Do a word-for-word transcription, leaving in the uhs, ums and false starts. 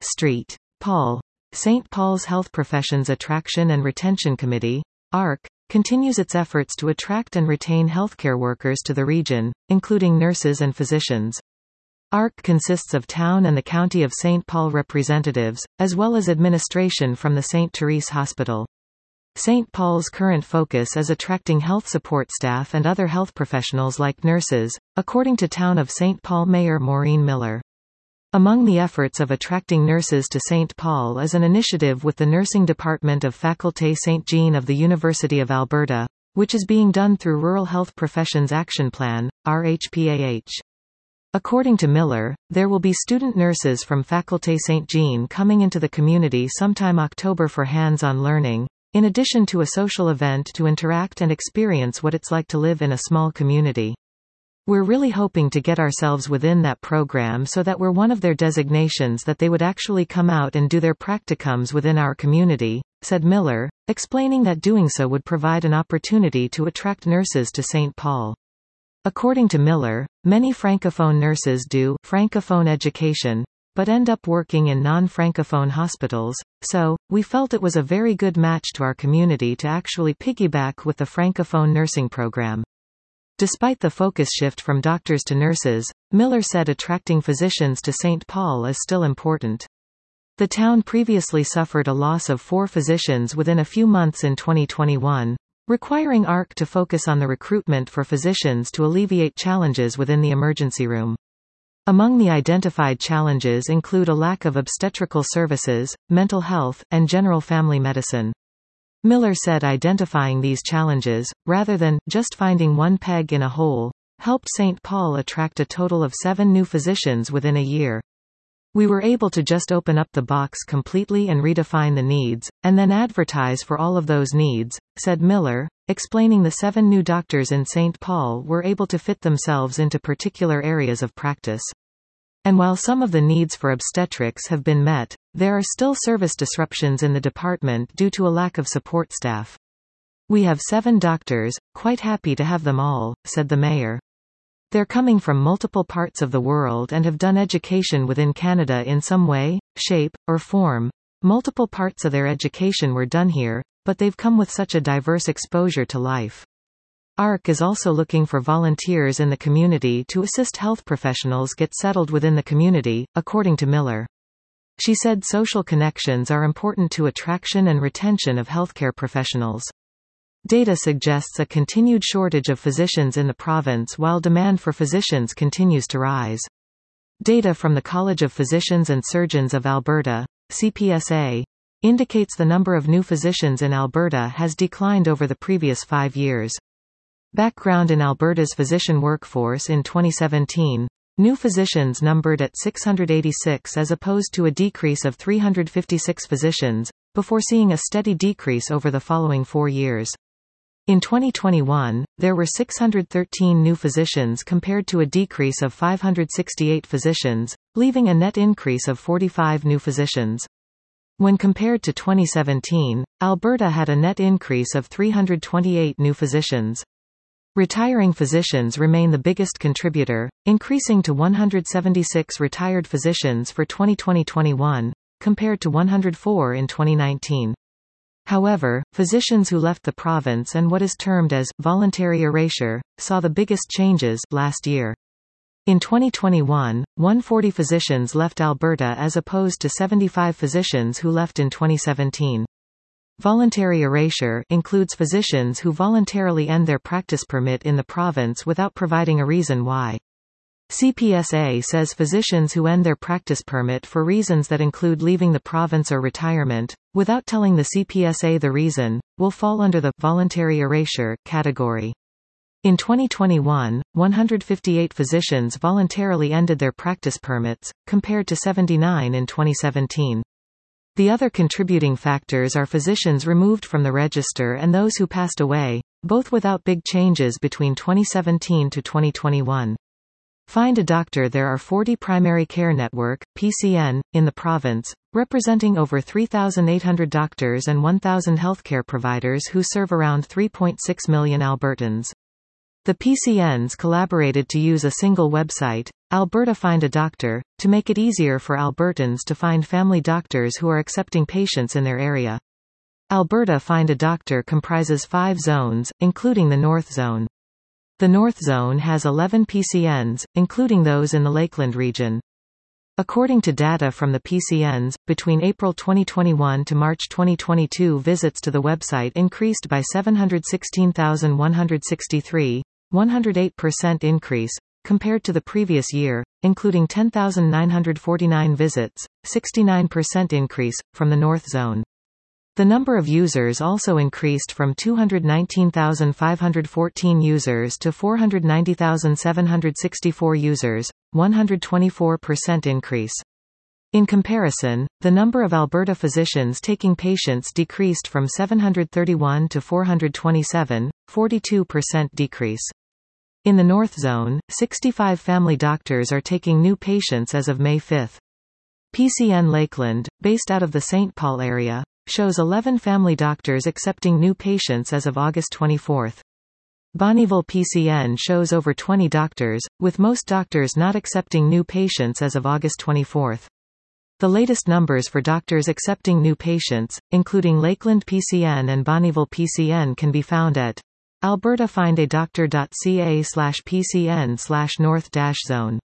Street. Paul. Saint Paul's Health Professions Attraction and Retention Committee, A R C, continues its efforts to attract and retain healthcare workers to the region, including nurses and physicians. A R C consists of town and the County of Saint Paul representatives, as well as administration from the Saint Therese Hospital. Saint Paul's current focus is attracting health support staff and other health professionals like nurses, according to Town of Saint Paul Mayor Maureen Miller. Among the efforts of attracting nurses to Saint Paul is an initiative with the Nursing Department of Faculté Saint-Jean of the University of Alberta, which is being done through Rural Health Professions Action Plan, R H P A H. According to Miller, there will be student nurses from Faculté Saint-Jean coming into the community sometime October for hands-on learning, in addition to a social event to interact and experience what it's like to live in a small community. We're really hoping to get ourselves within that program so that we're one of their designations that they would actually come out and do their practicums within our community, said Miller, explaining that doing so would provide an opportunity to attract nurses to Saint Paul. According to Miller, many Francophone nurses do Francophone education, but end up working in non-Francophone hospitals, so, we felt it was a very good match to our community to actually piggyback with the Francophone nursing program. Despite the focus shift from doctors to nurses, Miller said attracting physicians to Saint Paul is still important. The town previously suffered a loss of four physicians within a few months in twenty twenty-one, requiring A R C to focus on the recruitment for physicians to alleviate challenges within the emergency room. Among the identified challenges include a lack of obstetrical services, mental health, and general family medicine. Miller said identifying these challenges, rather than just finding one peg in a hole, helped Saint Paul attract a total of seven new physicians within a year. We were able to just open up the box completely and redefine the needs, and then advertise for all of those needs, said Miller, explaining the seven new doctors in Saint Paul were able to fit themselves into particular areas of practice. And while some of the needs for obstetrics have been met, there are still service disruptions in the department due to a lack of support staff. We have seven doctors, quite happy to have them all, said the mayor. They're coming from multiple parts of the world and have done education within Canada in some way, shape, or form. Multiple parts of their education were done here, but they've come with such a diverse exposure to life. A R C is also looking for volunteers in the community to assist health professionals get settled within the community, according to Miller. She said social connections are important to attraction and retention of healthcare professionals. Data suggests a continued shortage of physicians in the province while demand for physicians continues to rise. Data from the College of Physicians and Surgeons of Alberta, C P S A, indicates the number of new physicians in Alberta has declined over the previous five years. Background in Alberta's physician workforce in twenty seventeen. New physicians numbered at six hundred eighty-six as opposed to a decrease of three hundred fifty-six physicians, before seeing a steady decrease over the following four years. In twenty twenty-one, there were six hundred thirteen new physicians compared to a decrease of five hundred sixty-eight physicians, leaving a net increase of forty-five new physicians. When compared to twenty seventeen, Alberta had a net increase of three hundred twenty-eight new physicians. Retiring physicians remain the biggest contributor, increasing to one hundred seventy-six retired physicians for twenty twenty to twenty-one, compared to one hundred four in twenty nineteen. However, physicians who left the province and what is termed as voluntary erasure saw the biggest changes last year. In twenty twenty-one, one hundred forty physicians left Alberta as opposed to seventy-five physicians who left in twenty seventeen. Voluntary erasure includes physicians who voluntarily end their practice permit in the province without providing a reason why. C P S A says physicians who end their practice permit for reasons that include leaving the province or retirement, without telling the C P S A the reason, will fall under the voluntary erasure category. In twenty twenty-one, one hundred fifty-eight physicians voluntarily ended their practice permits, compared to seventy-nine in twenty seventeen. The other contributing factors are physicians removed from the register and those who passed away, both without big changes between twenty seventeen to twenty twenty-one. Find a Doctor. There are forty Primary Care Network, P C N, in the province, representing over three thousand eight hundred doctors and one thousand healthcare providers who serve around three point six million Albertans. The P C Ns collaborated to use a single website, Alberta Find a Doctor, to make it easier for Albertans to find family doctors who are accepting patients in their area. Alberta Find a Doctor comprises five zones, including the North Zone. The North Zone has eleven P C Ns, including those in the Lakeland region. According to data from the P C Ns, between April twenty twenty-one to March twenty twenty-two, visits to the website increased by seven hundred sixteen thousand one hundred sixty-three, one hundred eight percent increase, compared to the previous year, including ten thousand nine hundred forty-nine visits, sixty-nine percent increase, from the North Zone. The number of users also increased from two hundred nineteen thousand five hundred fourteen users to four hundred ninety thousand seven hundred sixty-four users, one hundred twenty-four percent increase. In comparison, the number of Alberta physicians taking patients decreased from seven hundred thirty-one to four hundred twenty-seven, forty-two percent decrease. In the North Zone, sixty-five family doctors are taking new patients as of May fifth. P C N Lakeland, based out of the Saint Paul area, shows eleven family doctors accepting new patients as of August twenty-fourth. Bonnyville P C N shows over twenty doctors, with most doctors not accepting new patients as of August twenty-fourth. The latest numbers for doctors accepting new patients, including Lakeland P C N and Bonnyville P C N, can be found at alberta find a doctor dot c a slash p c n slash north dash zone.